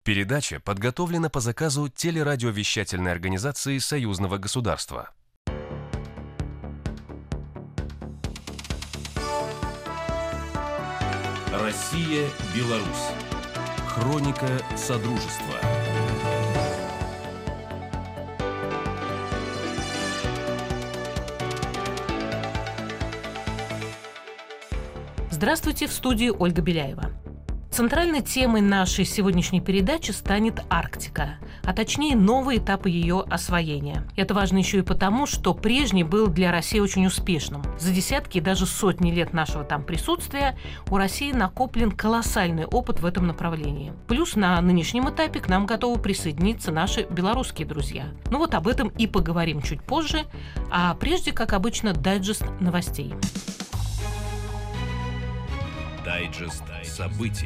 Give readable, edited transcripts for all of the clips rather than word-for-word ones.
Передача подготовлена по заказу телерадиовещательной организации Союзного государства. Россия-Беларусь. Хроника Содружества. Здравствуйте, в студии Ольга Беляева. Центральной темой нашей сегодняшней передачи станет Арктика, а точнее новые этапы ее освоения. Это важно еще и потому, что прежний был для России очень успешным. За десятки и даже сотни лет нашего там присутствия у России накоплен колоссальный опыт в этом направлении. Плюс на нынешнем этапе к нам готовы присоединиться наши белорусские друзья. Ну вот об этом и поговорим чуть позже, а прежде, как обычно, дайджест новостей. Дайджест событий.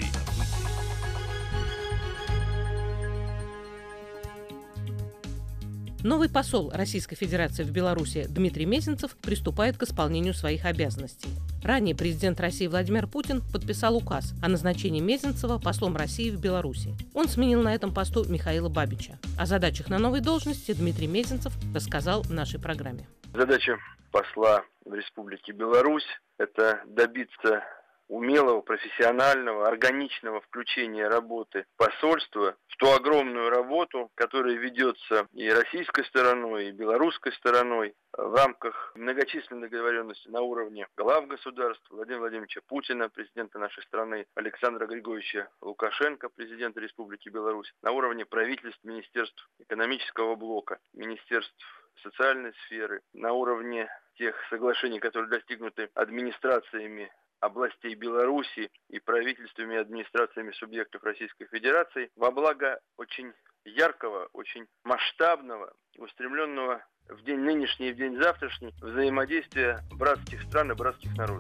Новый посол Российской Федерации в Беларуси Дмитрий Мезенцев приступает к исполнению своих обязанностей. Ранее президент России Владимир Путин подписал указ о назначении Мезенцева послом России в Беларуси. Он сменил на этом посту Михаила Бабича. О задачах на новой должности Дмитрий Мезенцев рассказал в нашей программе. Задача посла в Республике Беларусь – это добиться умелого, профессионального, органичного включения работы посольства в ту огромную работу, которая ведется и российской стороной, и белорусской стороной в рамках многочисленных договоренностей на уровне глав государств Владимира Владимировича Путина, президента нашей страны, Александра Григорьевича Лукашенко, президента Республики Беларусь, на уровне правительств, министерств экономического блока, министерств социальной сферы, на уровне тех соглашений, которые достигнуты администрациями областей Беларуси и правительствами и администрациями субъектов Российской Федерации во благо очень яркого, очень масштабного, устремленного в день нынешний и в день завтрашний взаимодействия братских стран и братских народов.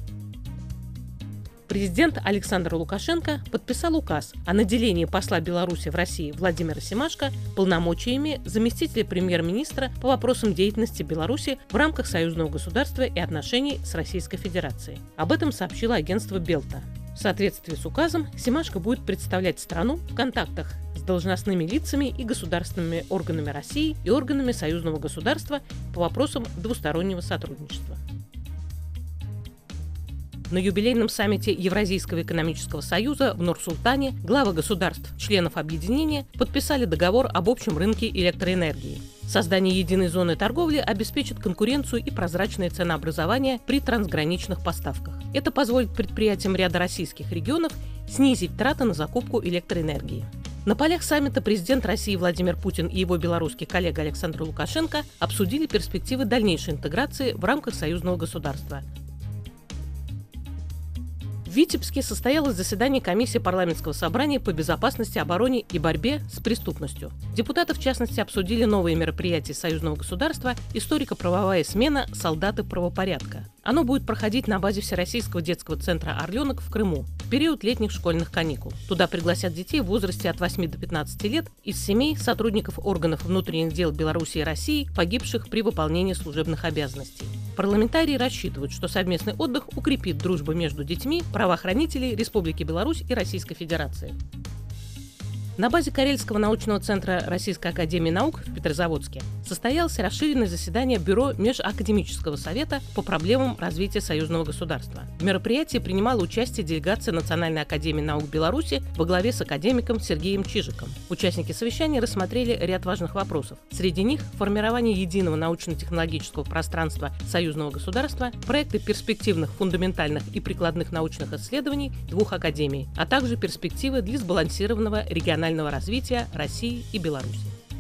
Президент Александр Лукашенко подписал указ о наделении посла Беларуси в России Владимира Семашко полномочиями заместителя премьер-министра по вопросам деятельности Беларуси в рамках союзного государства и отношений с Российской Федерацией. Об этом сообщило агентство Белта. В соответствии с указом Семашко будет представлять страну в контактах с должностными лицами и государственными органами России и органами союзного государства по вопросам двустороннего сотрудничества. На юбилейном саммите Евразийского экономического союза в Нур-Султане главы государств, членов объединения, подписали договор об общем рынке электроэнергии. Создание единой зоны торговли обеспечит конкуренцию и прозрачное ценообразование при трансграничных поставках. Это позволит предприятиям ряда российских регионов снизить траты на закупку электроэнергии. На полях саммита президент России Владимир Путин и его белорусский коллега Александр Лукашенко обсудили перспективы дальнейшей интеграции в рамках союзного государства. В Витебске состоялось заседание комиссии парламентского собрания по безопасности, обороне и борьбе с преступностью. Депутаты, в частности, обсудили новые мероприятия союзного государства «Историко-правовая смена. Солдаты правопорядка». Оно будет проходить на базе Всероссийского детского центра «Орленок» в Крыму в период летних школьных каникул. Туда пригласят детей в возрасте от 8 до 15 лет из семей сотрудников органов внутренних дел Беларуси и России, погибших при выполнении служебных обязанностей. Парламентарии рассчитывают, что совместный отдых укрепит дружбу между детьми, правоохранителей Республики Беларусь и Российской Федерации. На базе Карельского научного центра Российской академии наук в Петрозаводске состоялось расширенное заседание Бюро Межакадемического совета по проблемам развития союзного государства. В мероприятии принимала участие делегация Национальной академии наук Беларуси во главе с академиком Сергеем Чижиком. Участники совещания рассмотрели ряд важных вопросов. Среди них формирование единого научно-технологического пространства союзного государства, проекты перспективных, фундаментальных и прикладных научных исследований двух академий, а также перспективы для сбалансированного регионального развития России и Беларуси.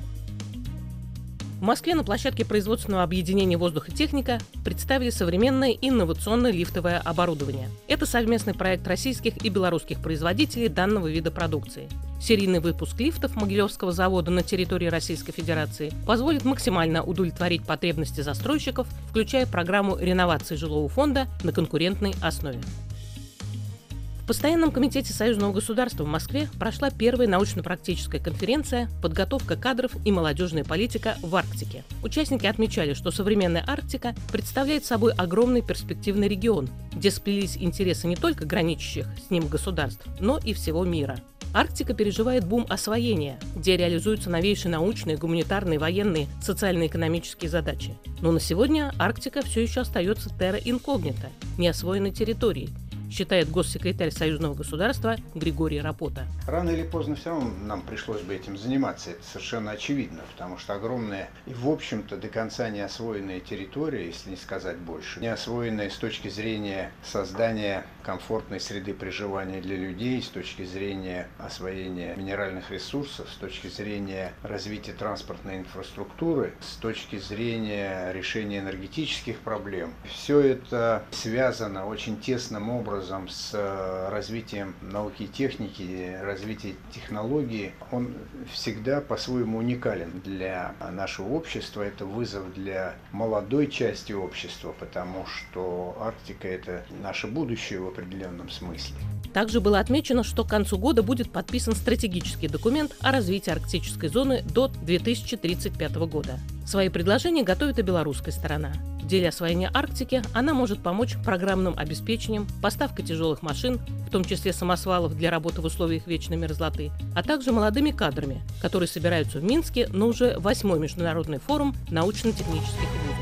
В Москве на площадке производственного объединения «Воздух и техника» представили современное инновационное лифтовое оборудование. Это совместный проект российских и белорусских производителей данного вида продукции. Серийный выпуск лифтов Могилевского завода на территории Российской Федерации позволит максимально удовлетворить потребности застройщиков, включая программу реновации жилого фонда на конкурентной основе. В Постоянном комитете Союзного государства в Москве прошла первая научно-практическая конференция «Подготовка кадров и молодежная политика в Арктике». Участники отмечали, что современная Арктика представляет собой огромный перспективный регион, где сплелись интересы не только граничащих с ним государств, но и всего мира. Арктика переживает бум освоения, где реализуются новейшие научные, гуманитарные, военные, социально-экономические задачи. Но на сегодня Арктика все еще остается terra incognita, неосвоенной территорией, считает госсекретарь Союзного государства Григорий Рапота. Рано или поздно все равно нам пришлось бы этим заниматься, это совершенно очевидно, потому что огромная и, в общем-то, до конца не освоенная территория, если не сказать больше, не освоенная с точки зрения создания комфортной среды проживания для людей, с точки зрения освоения минеральных ресурсов, с точки зрения развития транспортной инфраструктуры, с точки зрения решения энергетических проблем. Все это связано очень тесным образом с развитием науки и техники, развитием технологий. Он всегда по-своему уникален для нашего общества. Это вызов для молодой части общества, потому что Арктика – это наше будущее в определенном смысле. Также было отмечено, что к концу года будет подписан стратегический документ о развитии арктической зоны до 2035 года. Свои предложения готовит и белорусская сторона. В деле освоения Арктики она может помочь программным обеспечением, поставкой тяжелых машин, в том числе самосвалов для работы в условиях вечной мерзлоты, а также молодыми кадрами, которые собираются в Минске на уже 8-й международный форум научно-технических вузов.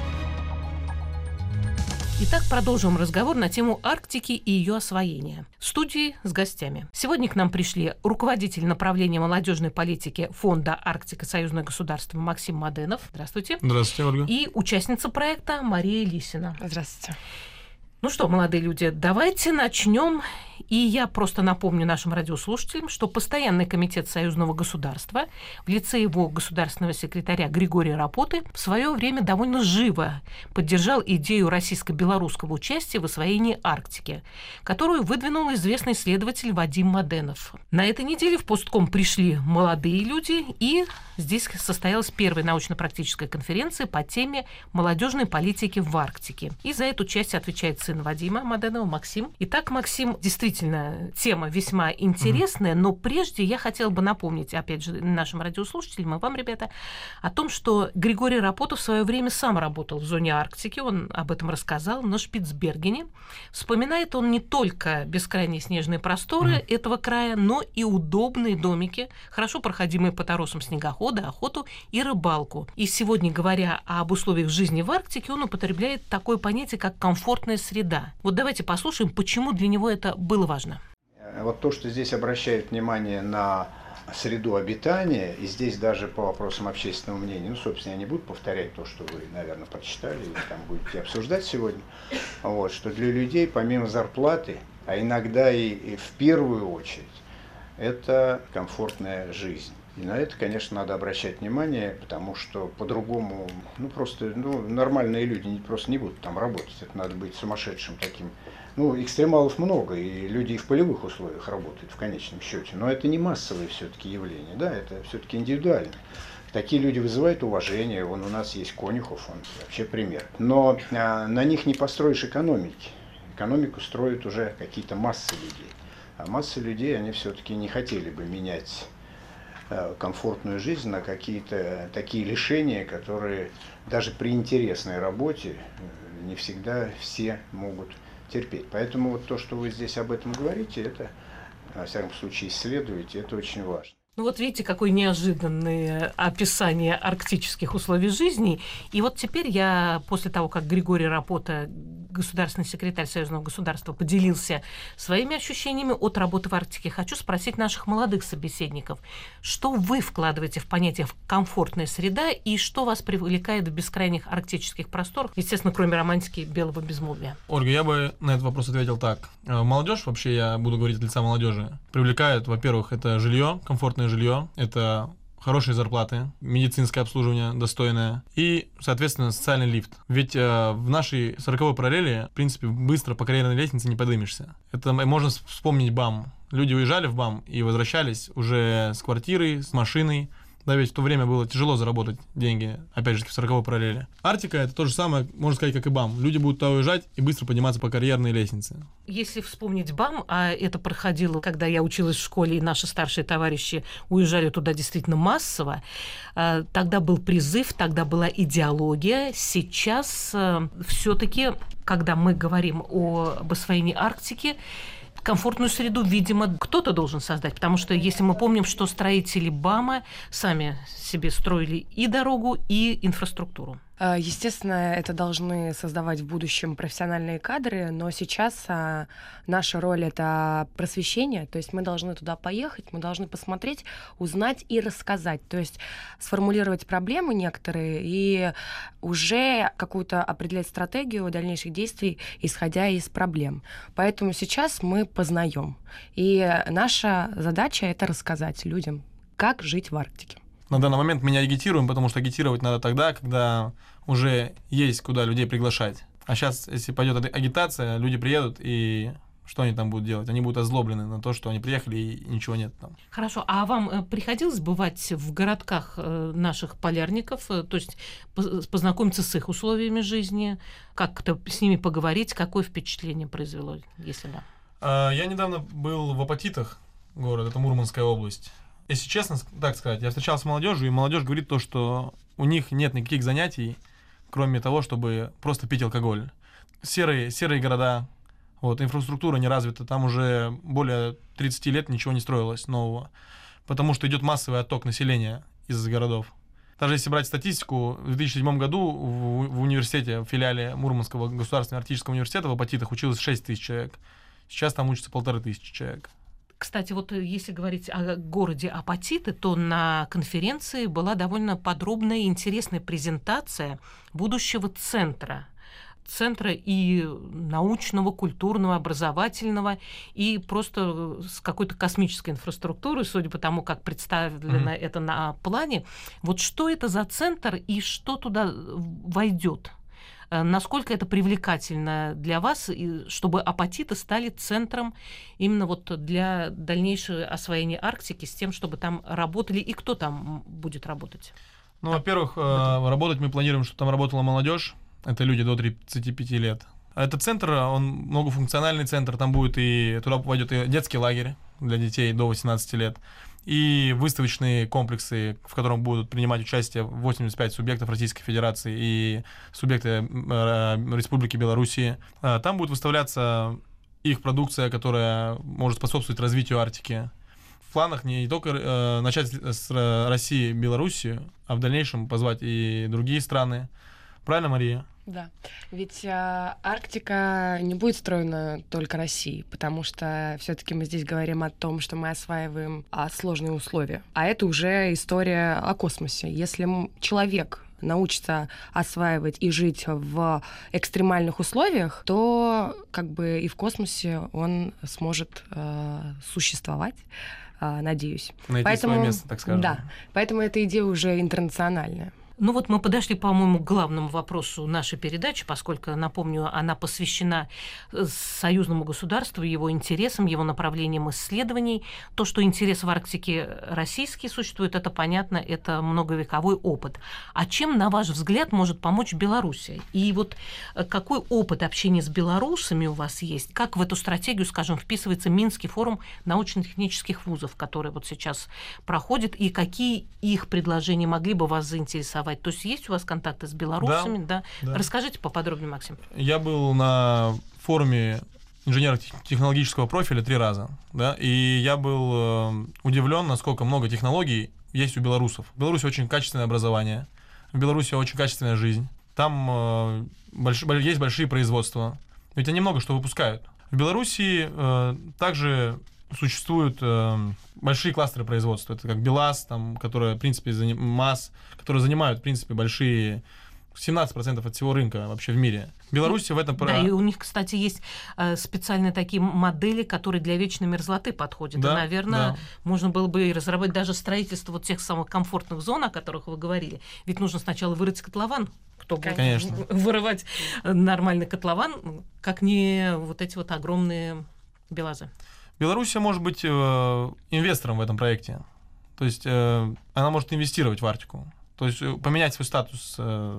Итак, продолжим разговор на тему Арктики и ее освоения. В студии с гостями. Сегодня к нам пришли руководитель направления молодежной политики Фонда «Арктика. Союзное государство» Максим Маденов. Здравствуйте. Здравствуйте, Ольга. И участница проекта Мария Лисина. Здравствуйте. Ну что, молодые люди, давайте начнем. И я просто напомню нашим радиослушателям, что Постоянный комитет Союзного государства в лице его государственного секретаря Григория Рапоты в свое время довольно живо поддержал идею российско-белорусского участия в освоении Арктики, которую выдвинул известный исследователь Вадим Маденов. На этой неделе в Постком пришли молодые люди, и здесь состоялась первая научно-практическая конференция по теме молодежной политики в Арктике. И за эту часть отвечает сын Вадима Маденова, Максим. Итак, Максим, действительно, тема весьма интересная, но прежде я хотела бы напомнить, опять же, нашим радиослушателям и вам, ребята, о том, что Григорий Рапота в свое время сам работал в зоне Арктики, он об этом рассказал, на Шпицбергене. Вспоминает он не только бескрайние снежные просторы этого края, но и удобные домики, хорошо проходимые по торосам снегохода, охоту и рыбалку. И сегодня, говоря об условиях жизни в Арктике, он употребляет такое понятие, как комфортная среда. Вот давайте послушаем, почему для него это было важно. Вот то, что здесь обращает внимание на среду обитания, и здесь даже по вопросам общественного мнения, собственно, я не буду повторять то, что вы, наверное, прочитали или там будете обсуждать сегодня, вот, что для людей помимо зарплаты, а иногда и в первую очередь, это комфортная жизнь. И на это, конечно, надо обращать внимание, потому что по-другому, нормальные люди просто не будут там работать. Это надо быть сумасшедшим таким. Экстремалов много, и люди и в полевых условиях работают в конечном счете. Но это не массовое все-таки явление, да, это все-таки индивидуально. Такие люди вызывают уважение. У нас есть Конюхов, он вообще пример. Но на них не построишь экономики. Экономику строят уже какие-то массы людей. А массы людей, они все-таки не хотели бы менять комфортную жизнь на какие-то такие лишения, которые даже при интересной работе не всегда все могут терпеть. Поэтому вот то, что вы здесь об этом говорите, это, во всяком случае, исследуете, это очень важно. Ну вот видите, какое неожиданное описание арктических условий жизни. И вот теперь я, после того, как Григорий Рапота, государственный секретарь Союзного государства, поделился своими ощущениями от работы в Арктике, хочу спросить наших молодых собеседников, что вы вкладываете в понятие «комфортная среда» и что вас привлекает в бескрайних арктических просторах, естественно, кроме романтики белого безмолвия? Ольга, я бы на этот вопрос ответил так. Молодежь, вообще я буду говорить от лица молодежи, привлекает, во-первых, это жилье, комфортное жилье, это хорошие зарплаты, медицинское обслуживание достойное и, соответственно, социальный лифт. Ведь в нашей 40-й параллели, в принципе, быстро по карьерной лестнице не поднимешься. Это можно вспомнить БАМ. Люди уезжали в БАМ и возвращались уже с квартирой, с машиной. Да, ведь в то время было тяжело заработать деньги, опять же, в 40-й параллели. Арктика — это то же самое, можно сказать, как и БАМ. Люди будут туда уезжать и быстро подниматься по карьерной лестнице. Если вспомнить БАМ, а это проходило, когда я училась в школе, и наши старшие товарищи уезжали туда действительно массово, тогда был призыв, тогда была идеология. Сейчас все-таки, когда мы говорим об освоении Арктики, Комфортную среду, видимо, кто-то должен создать, потому что если мы помним, что строители БАМа сами себе строили и дорогу, и инфраструктуру. Естественно, это должны создавать в будущем профессиональные кадры, но сейчас наша роль — это просвещение, то есть мы должны туда поехать, мы должны посмотреть, узнать и рассказать, то есть сформулировать проблемы некоторые и уже какую-то определять стратегию дальнейших действий, исходя из проблем. Поэтому сейчас мы познаем, и наша задача — это рассказать людям, как жить в Арктике. На данный момент мы не агитируем, потому что агитировать надо тогда, когда уже есть куда людей приглашать. А сейчас, если пойдет агитация, люди приедут, и что они там будут делать? Они будут озлоблены на то, что они приехали, и ничего нет там. Хорошо, а вам приходилось бывать в городках наших полярников, то есть познакомиться с их условиями жизни, как-то с ними поговорить, какое впечатление произвело, если да? Я недавно был в Апатитах, город, это Мурманская область. Если честно так сказать, я встречался с молодежью, и молодежь говорит то, что у них нет никаких занятий, кроме того, чтобы просто пить алкоголь. Серые города, инфраструктура не развита, там уже более 30 лет ничего не строилось нового, потому что идет массовый отток населения из городов. Даже если брать статистику, в 2007 году в университете, в филиале Мурманского государственного арктического университета в Апатитах училось 6 тысяч человек. Сейчас там учатся 1500 человек. Кстати, если говорить о городе Апатиты, то на конференции была довольно подробная и интересная презентация будущего центра и научного, культурного, образовательного, и просто с какой-то космической инфраструктурой, судя по тому, как представлено это на плане. Вот что это за центр и что туда войдет? Насколько это привлекательно для вас, чтобы Апатиты стали центром именно для дальнейшего освоения Арктики, с тем, чтобы там работали, и кто там будет работать? Во-первых, работать мы планируем, чтобы там работала молодежь. Это люди до 35 лет. Этот центр, он многофункциональный центр, там будет туда войдет и детский лагерь для детей до 18 лет, и выставочные комплексы, в котором будут принимать участие 85 субъектов Российской Федерации и субъекты Республики Белоруссия. Там будет выставляться их продукция, которая может способствовать развитию Арктики. В планах не только начать с России и Белоруссии, а в дальнейшем позвать и другие страны. Правильно, Мария? Да, ведь Арктика не будет строена только Россией, потому что все-таки мы здесь говорим о том, что мы осваиваем сложные условия. А это уже история о космосе. Если человек научится осваивать и жить в экстремальных условиях, то и в космосе он сможет существовать, надеюсь. Найти свое место, так скажем. Да, поэтому эта идея уже интернациональная. Мы подошли, по-моему, к главному вопросу нашей передачи, поскольку, напомню, она посвящена союзному государству, его интересам, его направлениям исследований. То, что интерес в Арктике российский существует, это понятно, это многовековой опыт. А чем, на ваш взгляд, может помочь Белоруссия? И какой опыт общения с белорусами у вас есть? Как в эту стратегию, скажем, вписывается Минский форум научно-технических вузов, который сейчас проходит, и какие их предложения могли бы вас заинтересовать? То есть есть у вас контакты с белорусами? Да. Расскажите поподробнее, Максим. Я был на форуме инженерно-технологического профиля 3 раза, и я был удивлен, насколько много технологий есть у белорусов. В Беларуси очень качественное образование, в Беларуси очень качественная жизнь. Там есть большие производства, ведь они много что выпускают. В Беларуси также существуют большие кластеры производства. Это как БелАЗ, которые, в принципе, МАЗ, которые занимают, в принципе, большие 17% от всего рынка вообще в мире. Беларусь в этом... Да, и у них, кстати, есть специальные такие модели, которые для вечной мерзлоты подходят. Да, и, наверное, можно было бы и разработать даже строительство тех самых комфортных зон, о которых вы говорили. Ведь нужно сначала вырыть котлован. Кто будет вырывать нормальный котлован, как не эти огромные БелАЗы. Белоруссия может быть инвестором в этом проекте. То есть она может инвестировать в Арктику. То есть поменять свой статус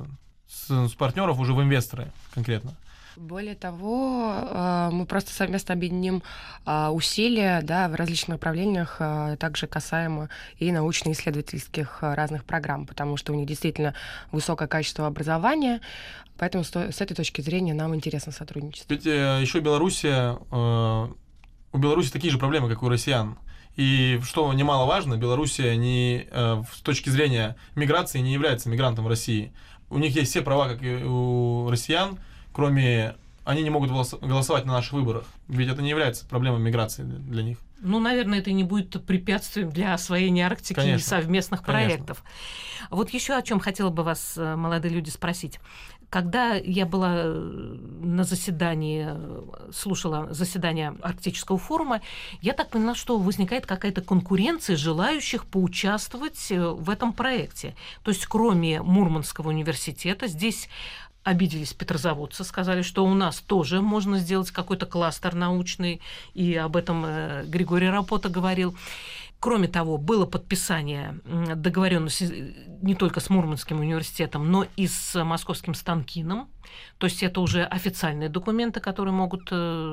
с партнеров уже в инвесторы конкретно. Более того, мы просто совместно объединим усилия в различных направлениях, также касаемо и научно-исследовательских разных программ, потому что у них действительно высокое качество образования, поэтому с этой точки зрения нам интересно сотрудничество. Ведь еще Белоруссия у Беларуси такие же проблемы, как у россиян. И что немаловажно, Белоруссия с точки зрения миграции не является мигрантом в России. У них есть все права, как и у россиян, кроме... Они не могут голосовать на наших выборах. Ведь это не является проблемой миграции для них. Ну, наверное, это не будет препятствием для освоения Арктики и совместных проектов. Вот еще о чем хотела бы вас, молодые люди, спросить. Когда я была на заседании, слушала заседание Арктического форума, я так поняла, что возникает какая-то конкуренция желающих поучаствовать в этом проекте. То есть кроме Мурманского университета здесь обиделись петрозаводцы, сказали, что у нас тоже можно сделать какой-то кластер научный, и об этом Григорий Рапота говорил. Кроме того, было подписание договоренности не только с Мурманским университетом, но и с Московским станкином. То есть это уже официальные документы, которые могут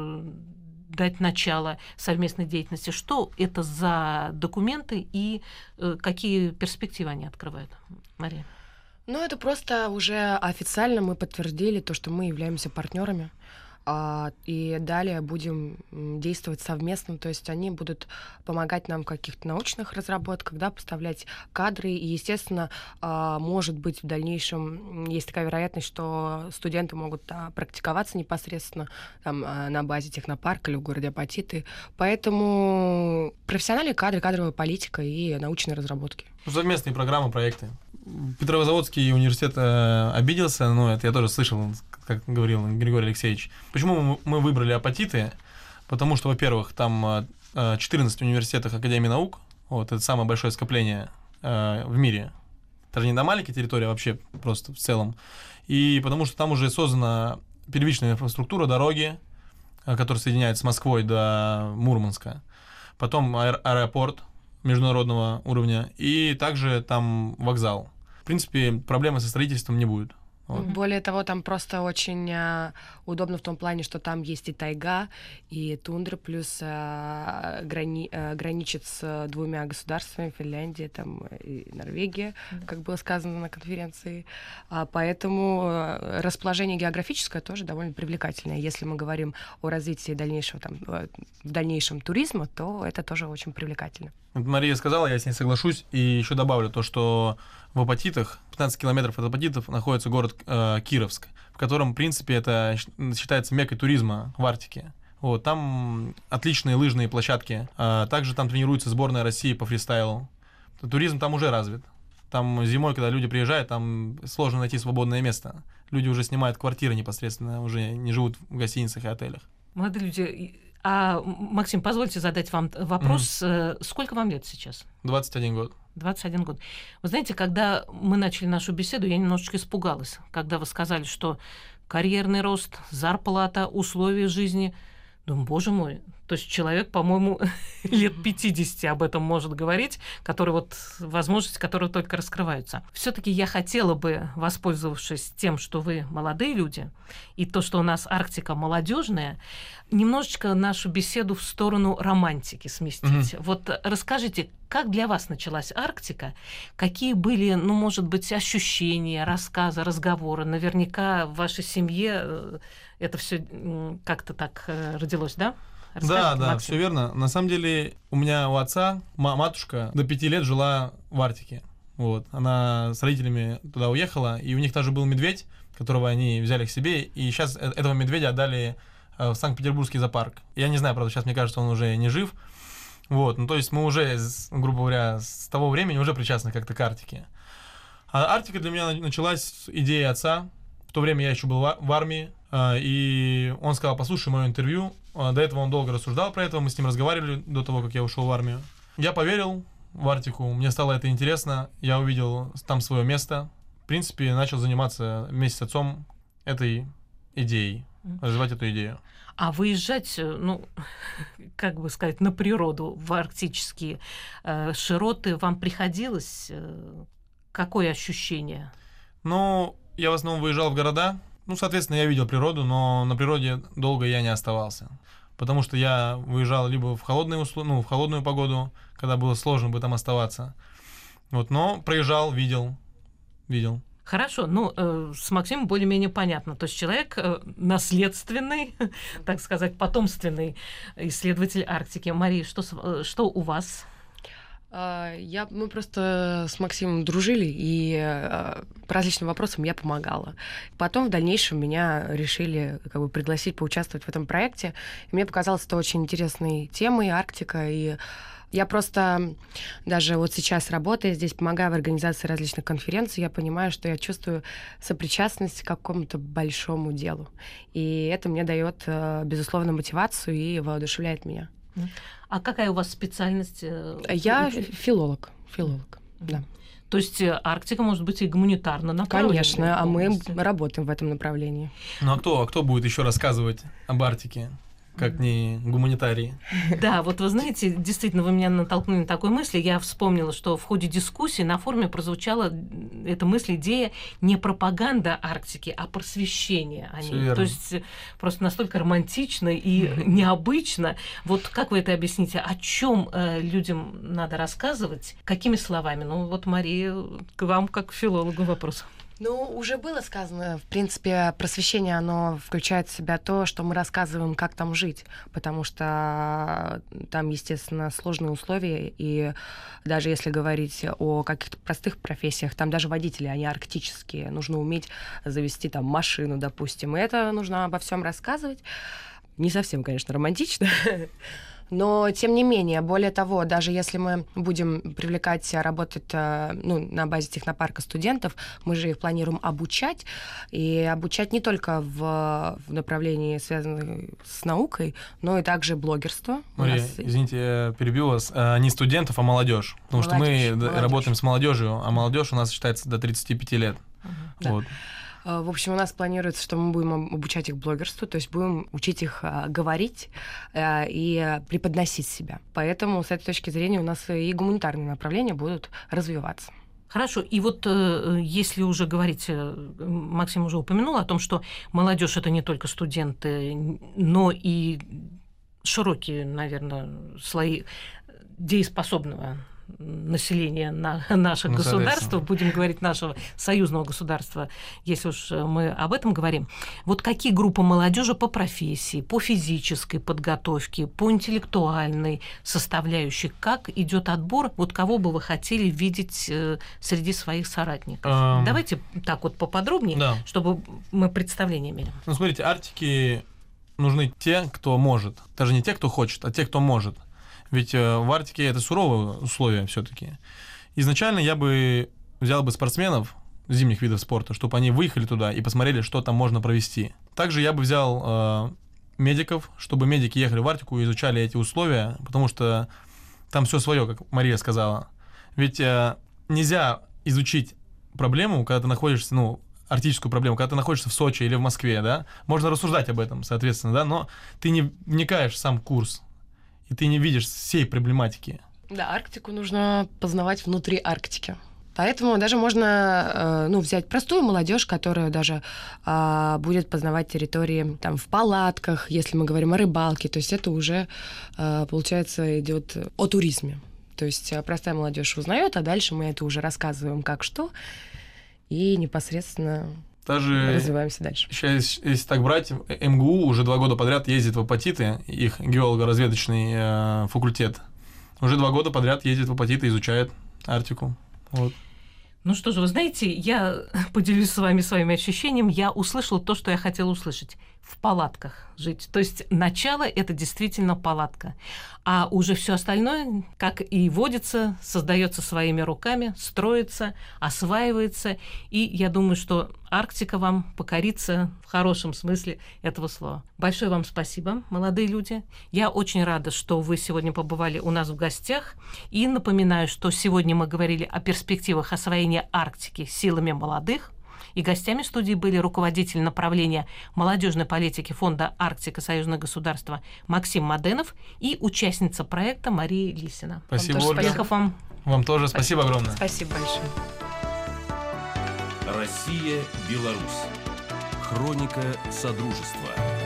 дать начало совместной деятельности. Что это за документы и какие перспективы они открывают? Мария. Ну, это просто уже официально мы подтвердили то, что мы являемся партнерами. И далее будем действовать совместно, то есть они будут помогать нам в каких-то научных разработках, да, поставлять кадры, и, естественно, может быть, в дальнейшем есть такая вероятность, что студенты могут практиковаться непосредственно там, на базе технопарка или в городе Апатиты, поэтому профессиональные кадры, кадровая политика и научные разработки. Совместные программы, проекты. Петрозаводский университет обиделся, но это я тоже слышал, как говорил Григорий Алексеевич. Почему мы выбрали Апатиты? Потому что, во-первых, там 14 университетов Академии наук, вот, это самое большое скопление в мире. Это же не на маленькой территории, а вообще просто в целом. И потому что там уже создана первичная инфраструктура, дороги, которые соединяют с Москвой до Мурманска. Потом аэропорт международного уровня, и также там вокзал. В принципе, проблемы со строительством не будет. Вот. Более того, там просто очень удобно в том плане, что там есть и тайга, и тундра, плюс граничит с двумя государствами, Финляндия там, и Норвегия, как было сказано на конференции. Поэтому расположение географическое тоже довольно привлекательное. Если мы говорим о развитии дальнейшего, там, в дальнейшем туризма, то это тоже очень привлекательно. Мария сказала, я с ней соглашусь, и еще добавлю то, что в Апатитах, 15 километров от Апатитов, находится город Кировск, в котором, в принципе, это считается меккой туризма в Арктике. Вот, там отличные лыжные площадки, также там тренируется сборная России по фристайлу. Туризм там уже развит. Там зимой, когда люди приезжают, там сложно найти свободное место. Люди уже снимают квартиры непосредственно, уже не живут в гостиницах и отелях. Молодые люди... Максим, позвольте задать вам вопрос. Сколько вам лет сейчас? 21 год. 21 год. Вы знаете, когда мы начали нашу беседу, я немножечко испугалась, когда вы сказали, что карьерный рост, зарплата, условия жизни. Думаю, боже мой, то есть человек, по-моему, лет 50 об этом может говорить, который вот возможности, которые только раскрываются. Все-таки я хотела бы, воспользовавшись тем, что вы молодые люди, и то, что у нас Арктика молодежная, немножечко нашу беседу в сторону романтики сместить. Вот расскажите, как для вас началась Арктика? Какие были, ну, может быть, ощущения, рассказы, разговоры? Наверняка в вашей семье это все как-то так родилось, да? Расскажите, да, все верно. На самом деле у меня у отца матушка до 5 лет жила в Арктике. Вот. Она с родителями туда уехала, и у них даже был медведь, которого они взяли к себе, и сейчас этого медведя отдали в Санкт-Петербургский зоопарк. Я не знаю, правда, сейчас мне кажется, он уже не жив. Вот. Ну, то есть мы уже, грубо говоря, с того времени уже причастны как-то к Арктике. А Арктика для меня началась с идеи отца. В то время я еще был в армии, и он сказал: послушай мое интервью. До этого он долго рассуждал про это, мы с ним разговаривали до того, как я ушел в армию. Я поверил в Арктику, мне стало это интересно, я увидел там свое место. В принципе, начал заниматься вместе с отцом этой идеей, развивать эту идею. А выезжать, ну, как бы сказать, на природу, в арктические широты вам приходилось? Какое ощущение? Ну, я в основном выезжал в города. Ну, соответственно, я видел природу, но на природе долго я не оставался. Потому что я выезжал либо в в холодную погоду, когда было сложно бы там оставаться. Вот, но проезжал, видел. Хорошо, ну, с Максимом более-менее понятно. То есть человек наследственный, так сказать, потомственный исследователь Арктики. Мария, что у вас? Мы просто с Максимом дружили, и по различным вопросам я помогала. Потом в дальнейшем меня решили пригласить поучаствовать в этом проекте. И мне показалось это очень интересной темой, Арктика, и я просто даже вот сейчас, работая здесь, помогая в организации различных конференций, я понимаю, что я чувствую сопричастность к какому-то большому делу. И это мне дает, безусловно, мотивацию и воодушевляет меня. А какая у вас специальность? Я филолог, да. То есть Арктика может быть и гуманитарно направлена? Конечно, а мы работаем в этом направлении. Ну а кто будет еще рассказывать об Арктике, как не гуманитарии? Да, вот вы знаете, действительно, вы меня натолкнули на такой мысли. Я вспомнила, что в ходе дискуссии на форуме прозвучала эта мысль, идея не пропаганда Арктики, а просвещение о ней. То есть просто настолько романтично и необычно. Вот как вы это объясните? О чем людям надо рассказывать? Какими словами? Ну вот, Мария, к вам как к филологу вопрос. Ну, уже было сказано, в принципе, просвещение, оно включает в себя то, что мы рассказываем, как там жить, потому что там, естественно, сложные условия, и даже если говорить о каких-то простых профессиях, там даже водители, они арктические, нужно уметь завести там машину, допустим, и это нужно обо всем рассказывать. Не совсем, конечно, романтично, но, тем не менее, более того, даже если мы будем привлекать, работать на базе технопарка студентов, мы же их планируем обучать, и обучать не только в направлении, связанном с наукой, но и также блогерство. Мария, извините, я перебью вас. Не студентов, а молодежь. Потому что мы работаем с молодежью, а молодежь у нас считается до 35 лет. Вот. В общем, у нас планируется, что мы будем обучать их блогерству, то есть будем учить их говорить и преподносить себя. Поэтому с этой точки зрения у нас и гуманитарные направления будут развиваться. Хорошо. И вот если уже говорить, Максим уже упомянул о том, что молодежь это не только студенты, но и широкие, наверное, слои дееспособного населения наших государств, будем говорить нашего союзного государства, если уж мы об этом говорим. Вот какие группы молодежи по профессии, по физической подготовке, по интеллектуальной составляющей, как идет отбор, вот кого бы вы хотели видеть среди своих соратников? Давайте так вот поподробнее, да, чтобы мы представление имели. Ну, смотрите, Арктике нужны те, кто может. Даже не те, кто хочет, а те, кто может. Ведь в Арктике это суровые условия все-таки. Изначально я бы взял бы спортсменов зимних видов спорта, чтобы они выехали туда и посмотрели, что там можно провести. Также я бы взял медиков, чтобы медики ехали в Арктику и изучали эти условия, потому что там все свое, как Мария сказала. Ведь нельзя изучить проблему, когда ты находишься, арктическую проблему, когда ты находишься в Сочи или в Москве, да, можно рассуждать об этом, соответственно, да, но ты не вникаешь в сам курс, и ты не видишь всей проблематики. Да, Арктику нужно познавать внутри Арктики. Поэтому даже можно взять простую молодежь, которая даже будет познавать территории там, в палатках, если мы говорим о рыбалке. То есть это уже, получается, идет о туризме. То есть простая молодежь узнает, а дальше мы это уже рассказываем как что, и непосредственно даже развиваемся дальше. Сейчас, если так брать, МГУ уже 2 года подряд ездит в Апатиты, их геолого-разведочный факультет. Уже 2 года подряд ездит в Апатиты, изучает Арктику. Вот. Ну что же, вы знаете, я поделюсь с вами своими ощущениями. Я услышала то, что я хотела услышать. В палатках жить. То есть начало – это действительно палатка. А уже все остальное, как и водится, создается своими руками, строится, осваивается. И я думаю, что Арктика вам покорится в хорошем смысле этого слова. Большое вам спасибо, молодые люди. Я очень рада, что вы сегодня побывали у нас в гостях. И напоминаю, что сегодня мы говорили о перспективах освоения Арктики силами молодых. И гостями студии были руководитель направления молодежной политики фонда «Арктика. Союзное государство» Максим Маденов и участница проекта Мария Лисина. Спасибо, Ольга. Успехов вам. Вам тоже спасибо огромное. Спасибо большое. Россия-Беларусь. Хроника Содружества.